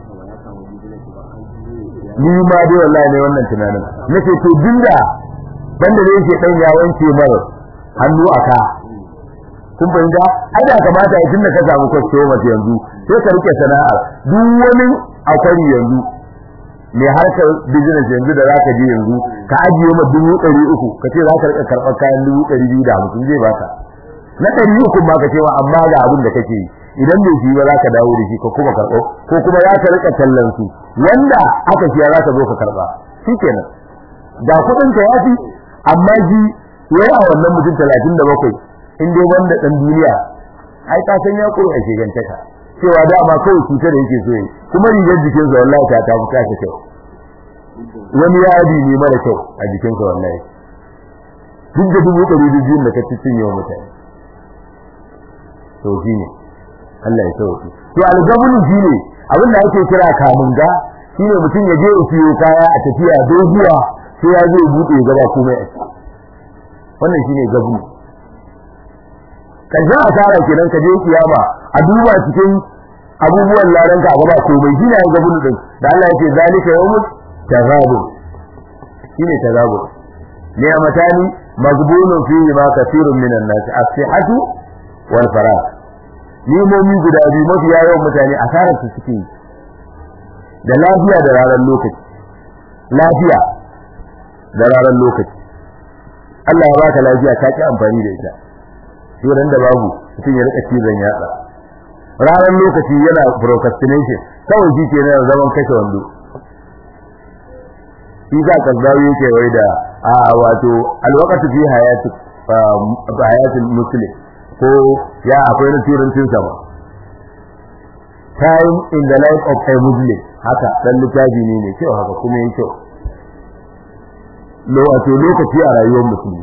ni ma dai wallahi ne wannan tunanin nace to dinda banda da yake dan ya wanke mara hannu aka kun fahimta ai da kamata ya tunda ka samu customer yanzu sai ka rike sana'a duk wani akwari yanzu mai harkar business yanzu da zaka je yanzu ka ajiye ma dubu ɗari uku kace zaka rika karɓar kayan dubu ɗari biyu da hamsin zai baka na ɗari uku ma kace wa amma ga abin da kake yi idan bai shi ba zaka dawo da shi ko kuma karɓo ko kuma zaka rika tallan su wanda aka siya zaka zo ka karɓa shikenan da kuɗin ka yafi amma ji wai a wannan mutum talatin da bakwai in dai wanda dan duniya ai ka san ya koyi a shegantaka cewa da ma kawai cutar da yake so yi kuma rigar jikin sa wallahi ta ta fuka ta kyau wani yadi ne mara kyau a jikin sa wallahi duk da dubu ɗari biyu da ka cikin yau mutane to shine Allah ya sauke to algabulu shine abin da ake kira kamunga shine mutum ya je ya siyo kaya a tafiya doguwa sai ya zo bude gaba komai a ciki wannan shine gabulu kaje asara kenan kaje kiyama a duba cikin abubuwan laranka a gaba komai shine ya gabulu din da Allah yake zalika yawmut tazabun shine tazabun ne amatani magbunun fihi ma kathirun minan nas as-sihhatu wal farah limomi guda biyu mafi yawan mutane asarar su suke da lafiya da ranar lokaci lafiya da ranar lokaci Allah ya baka lafiya ka ki amfani da ita sai ran da babu mutum ya rika cizon yatsa ranar lokaci yana procrastination kawai shi ke nan zaman kashe wando shi za ka zawo yake wai da a wato alwaqtu fi hayati hayatul muslim ko ya akwai na turancin sama time in the life of a muslim haka dan littafi ne ne kyau haka kuma yake kyau wato lokaci a rayuwar musulmi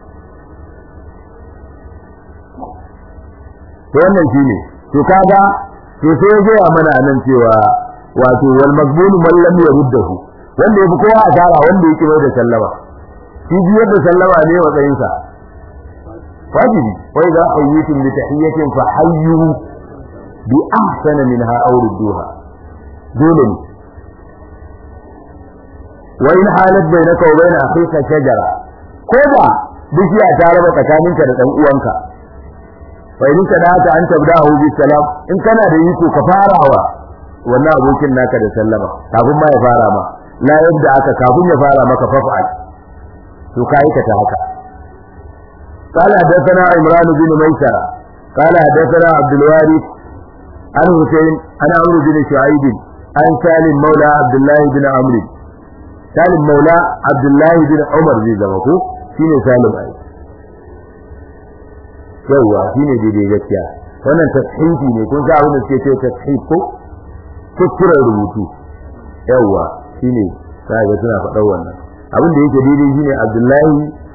to wannan shine to kaga to sai ya ga mana nan cewa wato wal maqbul man lam yurdahu wanda yafi kowa asara wanda yake mai da sallama shi biyar da sallama ne matsayin sa wajibi wa idha hayyitum bi tahiyyatin fa hayyu bi ahsana minha aw rudduha dole ne wa in halat bainaka wa bain akhika shajara ko ba bishiya ta raba tsakaninka da dan uwanka fa in ka da ta an tabdahu bi salam in kana da yiko ka farawa wannan abokin naka da sallama kafin ma ya fara ma la yadda aka kafin ya fara maka fafa'al to kai ka ta haka قال حدثنا عمران بن ميسرة قال حدثنا عبد الوارث عن حسين عن عمرو بن شعيب عن سالم مولى عبد الله بن عمرو سالم مولى عبد الله بن عمر زي زمكو شنو سالم اي yawa shine daidai gaskiya wannan tashihi ne kun ga abin da suke cewa tashihi ko kuskuren rubutu yawa shine sai ga suna faɗa wannan abin da yake daidai shine Abdullahi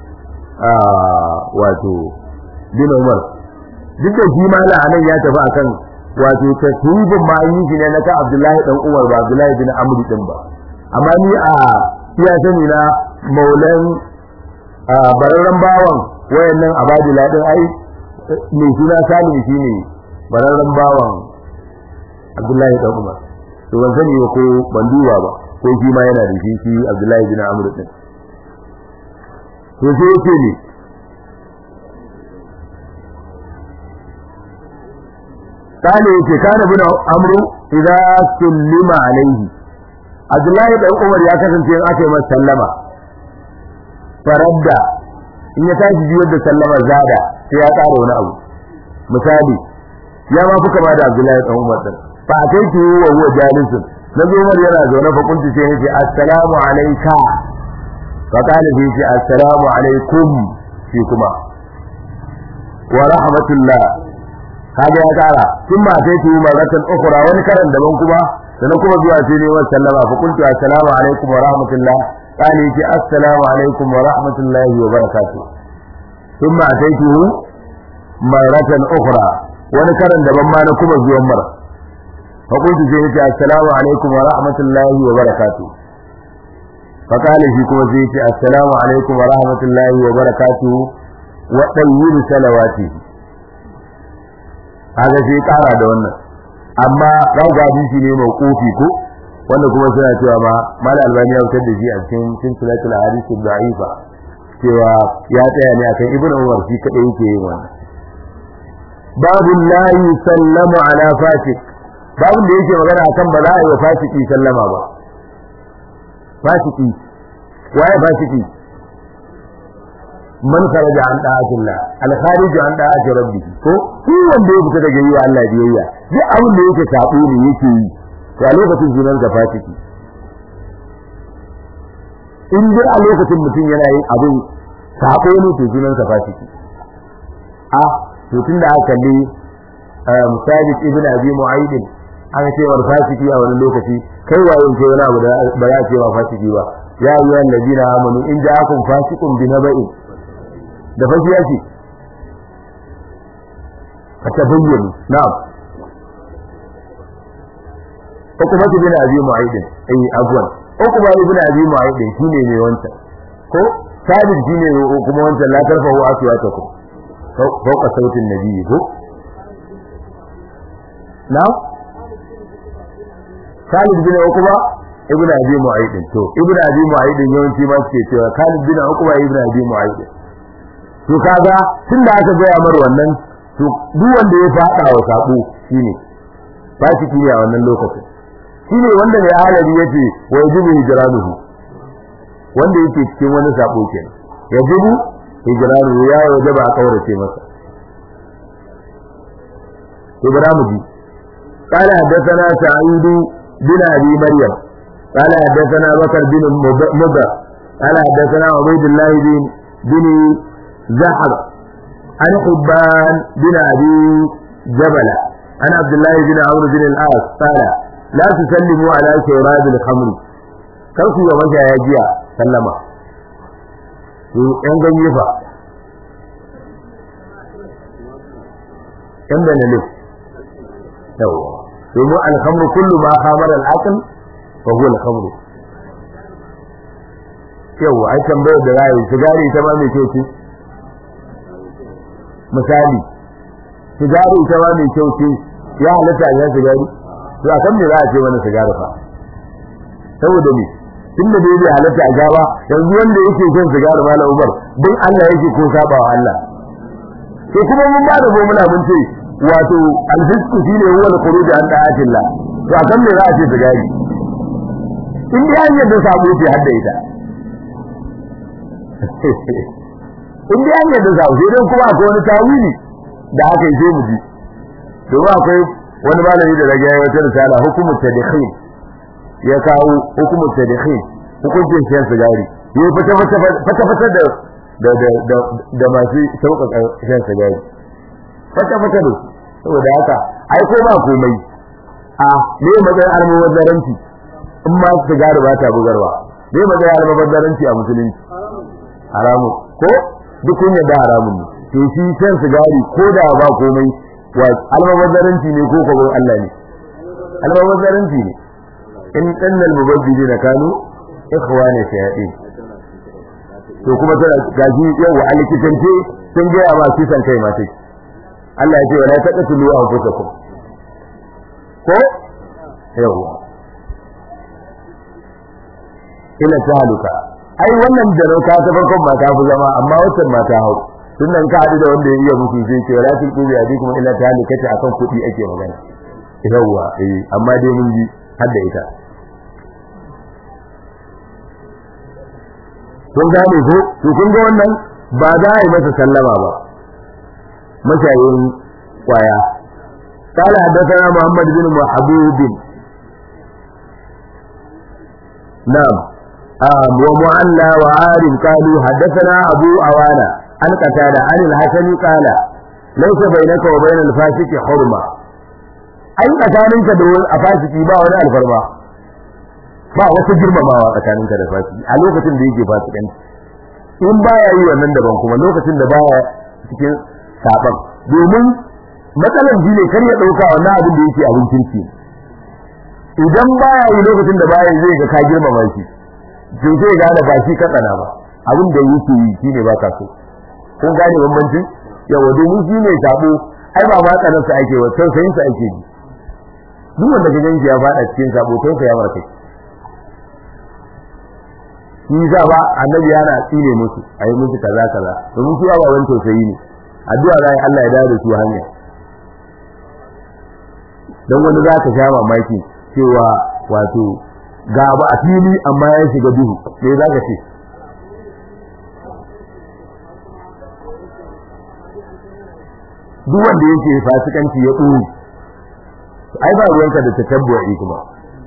wato bin Umar duk da shi mala anan ya tafi akan wato tasihibin ma yi shi ne na ka Abdullahi dan Umar ba Abdullahi bin Amr din ba amma ni a iya sani na maulan bararran bawan wayannan abadila din ai mai suna Salim shine bararran bawan Abdullahi dan Umar to ban sani ko ban duba ba ko shi ma yana da shi shi Abdullahi bin Amr din to sai yake ne kana yake kana bin Amr idza sallama alaihi Abdullahi dan Umar ya kasance in aka yi masa sallama faradda in ya tashi biyar da sallama zada sai ya ƙara wani abu misali ya ma fuka ma da Abdullahi dan Umar din fa kai ki wa huwa jalisun nabi Umar yana zaune fa kunti sai yace assalamu alayka fa kana bi shi assalamu alaikum shi kuma wa rahmatullah kaga ya kara kuma sai ki maratan ukhra wani karan daban kuma sannan kuma zuwa sai ne wa sallama fa kunti assalamu alaikum wa rahmatullah kana yace assalamu alaikum wa rahmatullahi wa barakatuh thumma ataytuhu maratan ukhra wani karan daban ma na kuma zuwan mara fa kuntu sai yace assalamu alaikum wa rahmatullahi wa barakatuh fa kana shi kuma sai yace assalamu alaikum wa rahmatullahi wa barakatuh wa tayyib salawati kaga sai kara da wannan amma raga hadisi ne mai kofi ko wanda kuma suna cewa ma mal albani ya fitar da shi a cikin silsilatul hadith da'ifa cewa ya tsaya ne akan ibnu umar shi kadai yake yin wannan babu la yusallamu ala fasik babu da yake magana akan ba za a yi fasiki sallama ba fasiki waye fasiki man kharaja an da'atillah al kharij an da'ati rabbi ko shi wanda ya fita daga yiwa Allah biyayya duk abin da yake sabo ne yake yi to a lokacin jinan da fasiki in dai a lokacin mutum yana yin abin sabo ne to jinan sa fasiki a to tunda aka ne misali ibn abi mu'ayd an ce war fasiki a wani lokaci kai wayin ce wani abu da ba za ce ba fasiki ba ya ayyuhan ladina amanu in ja'akum fasiqun binaba'in da fashi yake ka tabayyana na'am kuma ibn abi mu'ayd eh afwan kuma ibn abi mu'ayd shine ne wanta ko sabit shine kuma wanta la tarfahu aswatakum fawqa sautin nabiyyi ko na'am Khalid bin Uqba ibn Abi Mu'ayd to ibn Abi Mu'ayd yawanci ma suke cewa Khalid bin Uqba ibn Abi Mu'ayd to kaga tunda aka ga mar wannan to duk wanda ya fada wa sabo shine fasiki ne a wannan lokacin shine wanda ya halabi yace wajibu hijranuhu wanda yake cikin wani sabo kenan yajibu hijranuhu ya wajaba a kaurace masa Ibrahim قال حدثنا سعيد بن أبي مريم قال حدثنا بكر بن مضر قال حدثنا عبيد الله بن بن زحر عن حبان بن أبي جبل عن عبد الله بن عمرو بن العاص قال لا تسلموا على شراب الخمر كيف يوم جاء يجيا سلم ان ganye fa in da ne yawa domin alhamru kullu ma khamar al-aql fa huwa al-khamru yawa ai tambayar da rayi sigari ita ma me ce ce misali sigari ita ma me ce ce ya halatta ya sigari to a kan me za a ce wani sigari fa saboda ni tunda dai bai halatta a gaba yanzu wanda yake shan sigari malam Umar dan Allah yake ko saba wa Allah to kuma mun ba da bomuna mun ce wato al-fisqu shine huwa al-khuruj an da'atillah to akan me za a ce sigari in dai hanyar da sabo ce hadda ita in dai hanyar da sabo sai dan kuma akwai wani tawili da aka yi sai mu ji to akwai wani malami da rage wata risala hukumut tadkhin ya kawo hukumut tadkhin hukuncin shan sigari yayi fata fata fata fata da da da da masu sauƙaƙa shan sigari fata fata ne saboda haka ai ko ba komai a me matsayin almubazzaranci in ma sigari ba ta bugarwa me matsayin almubazzaranci a musulunci haramu ko duk kun yadda haramun ne to shi shan sigari ko da ba komai wa almubazzaranci ne ko kabon Allah ne almubazzaranci ne in annal mubazzirina kanu ikhwana shayatin to kuma tana gaji yau a likitance sun ga ba kisan kai ma take Allah ya ce wala taqtulu anfusakum ko yawa ila taluka ai wannan da rauka ta farkon ba ta fi zama amma wannan ma ta hau tunan ka hadu da wanda ya iya musu sai ce rasul kubi abi kuma ila taluka ta akan kudi ake magana yawa eh amma dai mun ji har da ita kun gane ko to kun ga wannan ba za a yi masa sallama ba mashayin kwaya قال حدثنا محمد بن محبوب نعم آه ومعلى وعارم قالوا حدثنا أبو عوانة عن قتادة عن الحسن قال ليس بينك وبين الفاسق حرمة أي tsakaninka da fasiki ba wani alfarma ba wata girmamawa tsakaninka da fasiki a lokacin da yake fasikanci in baya yi wannan daban kuma lokacin da baya cikin saban domin matsalar shi ne kar ya dauka wannan abin da yake abin kirki idan baya yi lokacin da baya zai ga ka girmama shi to sai ga da ba shi ka tsana ba abin da yake yi shine ba ka so kun gane bambanci yawa domin shi ne sabo ai ba ma tsanar sa ake wa tausayin sa ake yi duk wanda ga ganji ya fada cikin sabo tausaya ya barkai shi za ba annabi yana tsine musu ayi musu kaza kaza domin su ba wani tausayi ne addu'a zai Allah ya dawo da su hanya dan wani za ka sha mamaki cewa wato ga ba a fili amma ya shiga duhu me za ka ce duk wanda yake fasikanci ya tsoro ai ba ruwanka da tatabbu'i kuma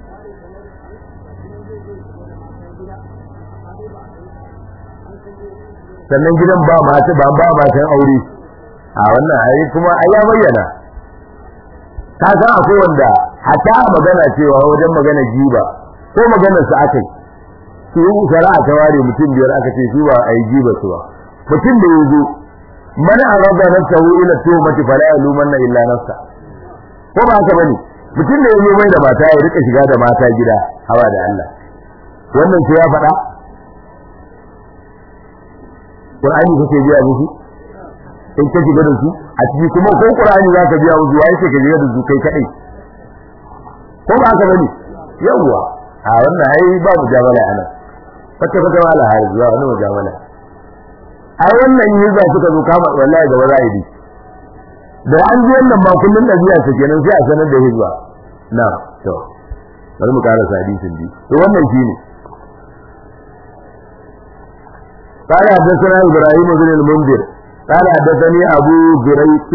sannan gidan ba mata ba ba matan aure a wannan ai kuma ai ya bayyana ka san akwai wanda hata magana cewa wajen magana jiba ko maganar sa akai su shari'a ta ware mutum biyar aka ce su ba ai jiba su ba mutum da yazo man arada nafsahu ila tuhmati fala yalumanna illa nafsa ko ba haka bane mutum da yazo mai da mata ya rika shiga da mata gida hawa da Allah wannan sai ya faɗa Qur'ani kake biya musu in ka shiga da su a ciki kuma ko Qur'ani zaka biya musu wai sai ka shiga da su kai kadai ko ba haka bane yawa a wannan ai babu jawala ana fata fata wala har zuwa wannan jawala ai wannan yuza suka zo kama wallahi gaba za yi da an ji wannan ba kullun dabi'a ta kenan sai a sanar da hizba na to bari mu karasa hadisin bi to wannan shine قال حدثنا إبراهيم بن المنذر قال حدثني أبو جريح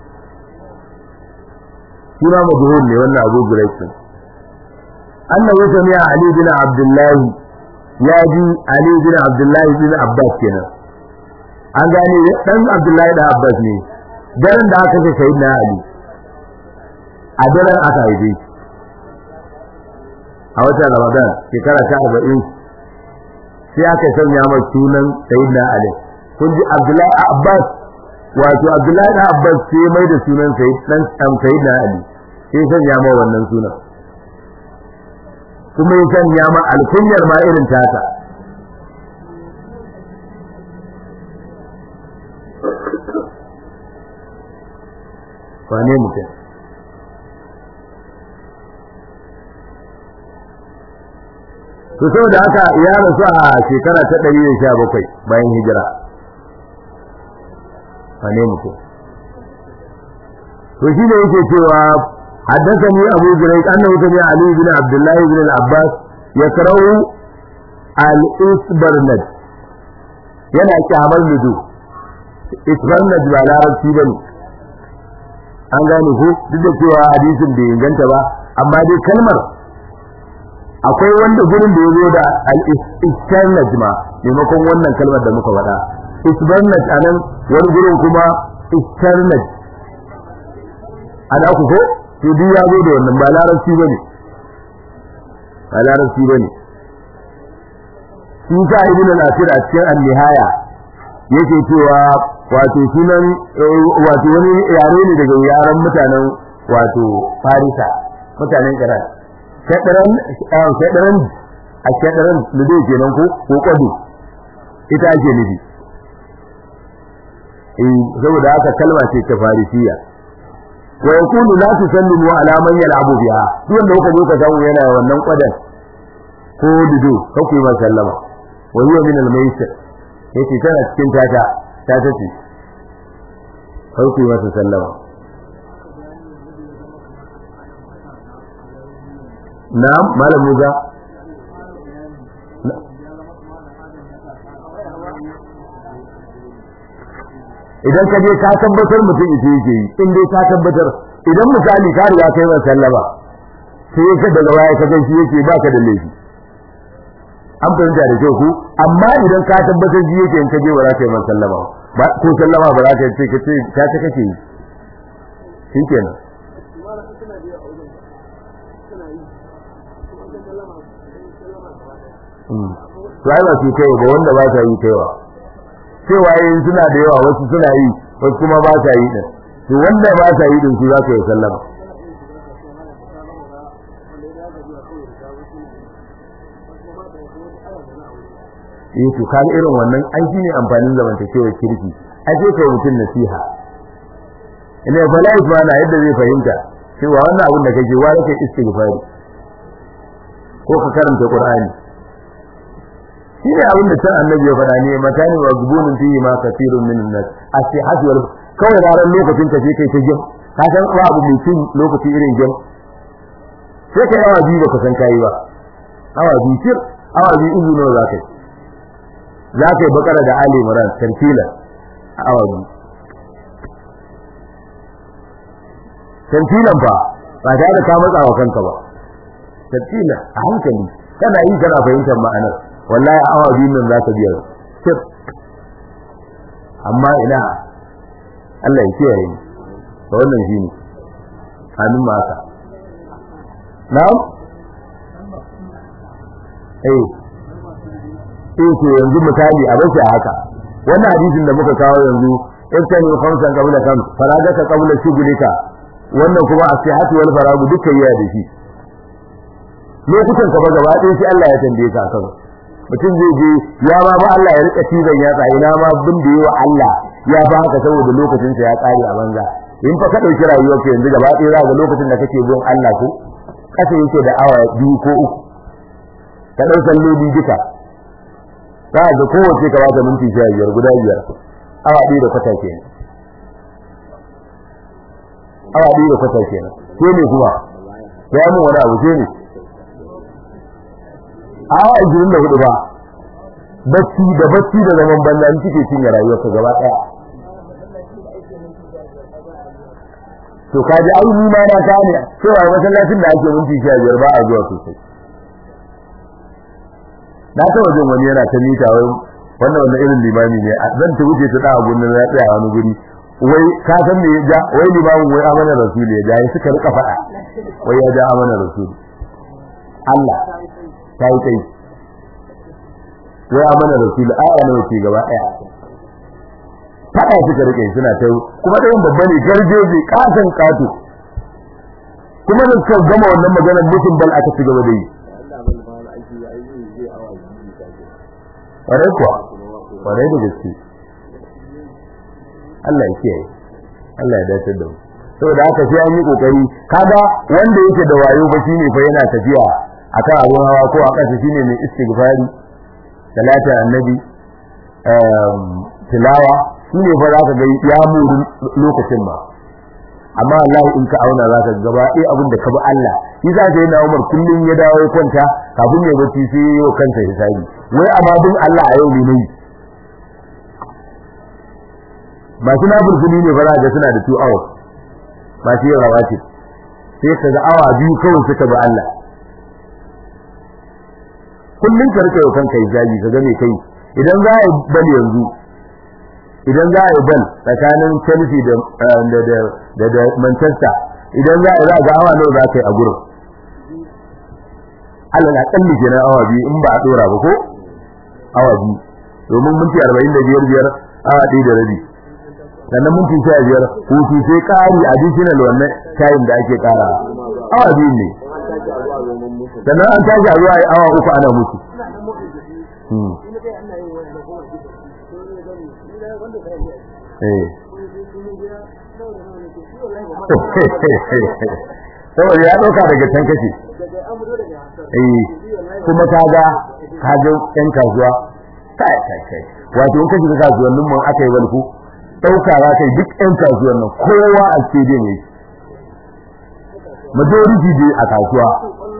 كنا مجهول لي وانا أبو جريح أنه سمع علي بن عبد الله ياجي علي بن عبد الله بن عباس كنا an gane dan Abdullahi da Abbas ne daren da aka ce sayyidina Ali a daren aka haife a watan Ramadan shekara ta arba'in sai aka sanya mai sunan sayyidina Ali kun ji Abdullahi Abbas wato Abdullahi da Abbas sai mai da sunan sayyidina Ali sai sanya mai wannan sunan kuma ya sanya ma alkunyar ma irin tata wane mutum to saboda haka ya rasu a shekara ta ɗari da sha bakwai bayan hijira wane mutum to shi ne yake cewa حدثني أبو جريج أنه سمع علي بن عبد الله بن العباس يقرأ الإسبرنج yana kyamar nudu isbarnaj ba larabci bane an gane ko duk da cewa hadisin bai inganta ba amma dai kalmar akwai wanda gurin da yazo da al-isbarnaj ma maimakon wannan kalmar da muka faɗa isbarnaj anan wani gurin kuma isbarnaj ana ku ko to duk ya zo da wannan ba larabci bane ba larabci bane shi sa ibn al-asir a cikin an-nihaya yake cewa wato sunan wato wani yare ne daga yaran mutanen wato Farisa mutanen Iran shadaran shadaran a shadaran da dai kenan ko ko kwado ita ake nufi eh saboda haka kalma ce ta Farisiya wa yaqulu la tusallimu ala man yal'abu biha duk wanda kuka zo ka samu yana wannan kwadan ko dido ka ku yi masa sallama wa huwa min al-maisir yace tana cikin tata tata ce ka ku yi masa sallama na'am malam Musa idan ka je ka tabbatar mutum ita yake yi in dai ka tabbatar idan misali ka riga kai masa sallama sai ka daga waya ka gan shi yake baka da laifi an fahimta da kyau ku amma idan ka tabbatar shi yake in ka je ba za ka yi masa sallama ba ko sallama ba za ka ce ka ce ka ce kake yi shikenan to ai ba su kai ba wanda ba ta yi kaiwa cewa yin suna da yawa wasu suna yi wasu kuma ba sa yi din to wanda ba sa yi din su za ka yi sallama eh to kan irin wannan an shine amfanin zamantakewar kirki a ce kai mutum nasiha ina bala ismana yadda zai fahimta cewa wannan abin da kake wa kake istighfari ko ka karanta qur'ani shi ne abin da san annabi ya faɗa ne matani wa gubunun fihi ma kathirun min an-nas as-sihhatu wal kawai ranar lokacin ka je kai ta jin ka san ba abu mai cin lokaci irin jin sai kai awa biyu baka san kai ba awa biyu sir awa biyu izu nawa za kai za kai bakara da ali imran tartila awa biyu tartilan fa ba da ka matsa wa kanka ba tartila a hankali kana yi kana fahimtar ma'anar wallahi awa biyun nan za ka biya sir amma ina Allah ya kiyaye ni to wannan shine amin ma haka na'am eh eh to yanzu misali a bace haka wannan hadisin da muka kawo yanzu ibtani khamsan qabla kam faragaka qabla shugulika wannan kuma asihatu wal faragu duka yi da shi lokutan ka ba gaba ɗaya shi Allah ya tambaye ka kan mutum zai je ya ma ba Allah ya rika cizon ya tsaye na ma bin da yawa Allah ya ba haka saboda lokacin sa ya kare a banza in fa ka dauki rayuwar ka yanzu gaba ɗaya ga lokacin da kake bin Allah ko kasa yake da awa biyu ko uku ka dau salloli duka ka ga kowace ka bata minti sha biyar guda biyar awa ɗaya da kwata kenan awa ɗaya da kwata kenan ke ne kuma ya mun wani abu ke ne awa ashirin da hudu ba bacci da bacci da zaman banza ni kike cinye rayuwarka gaba daya to kaji ai ni ma na gane cewa masallacin da ake minti sha biyar ba a zuwa sosai na ta wajen wani yana ta mita wai wannan wannan irin limami ne zan ta wuce ta da gurin na tsaya wani guri wai ka san me ya wai limamin wai amana rasuli ya ja suka rika fada wai ya ja amana rasuli Allah sai kai wai amana rasul aya ne ce gaba daya fada suka rike suna ta kuma da babba ne garjeje kasan kato kuma da suka gama wannan maganar mutum bal aka ci gaba da yi kuwa kwarai da gaske Allah ya kiyaye Allah ya dace da mu saboda haka sai an yi kokari kaga wanda yake da wayo ba shine fa yana tafiya akan abun hawa ko a kasa shine mai istighfari salatu annabi um tilawa shine fa zaka ga ya muri lokacin ma amma wallahi in ka auna zaka gaba eh abin da ka bi Allah shi za ka yi na Umar kullun ya dawo ya kwanta kafin ya bacci sai ya kanta hisabi wai amma bin Allah a yau ne ne ba suna burkuni ne fara da suna da two hours ba shi rawati sai ka ga awa biyu kawai suka bi Allah kullun ka rike kanka hisabi ka ga me kai idan za a yi bal yanzu idan za a yi bal tsakanin Chelsea da da da Manchester idan za a yi ga awa nawa za ka yi a gurin Allah na kalli kenan awa biyu in ba a dora ba ko awa biyu domin minti arba'in da biyar biyar awa ɗaya da rabi sannan minti sha biyar hutu sai ƙari additional wannan time da ake ƙara awa biyu ne sannan an tashi a zuwa awa uku ana mutu hmm eh saboda ya dauka daga can kace eh kuma kaga kaga yan kasuwa kai kai kai wato in kaje kasuwannin mun akai walku dauka ra kai duk yan kasuwan nan kowa a cikin ne majority dai a kasuwa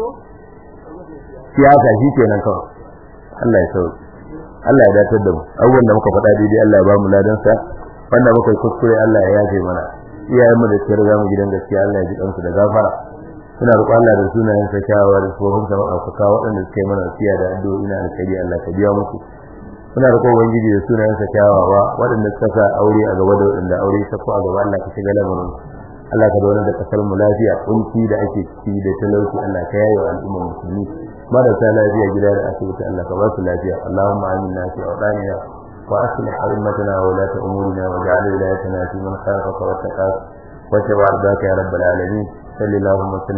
siyasa shi kenan kawai Allah ya sauke Allah ya dace da mu abubuwan da muka faɗa daidai Allah ya ba mu ladan sa wanda muka yi kuskure Allah ya yafe mana iyayenmu da suka riga mu gidan gaskiya Allah ya ji kansu da gafara suna roƙon Allah da sunayen sa kyawawa da tsohon sa mafaka waɗanda suka yi mana wasiya da addu'o'i na alkhairi Allah ka biya musu suna roƙon ubangiji da sunayen sa kyawawa waɗanda suka sa aure a gaba da waɗanda aure ta ko a gaba Allah ka shiga lamarin Allah ka dauna da kasar mu lafiya kunci da ake ciki da talauci Allah ka yaye wa al'ummar musulmi marasa lafiya gida da asibiti Allah ka ba su lafiya Allahumma aminna fi awdanina wa aslih a'immatana wa la ta'murina waj'al wilayatana fi man khafaka wa taqaka wa tabaraka ya rabbal alamin sallallahu alaihi wa sallam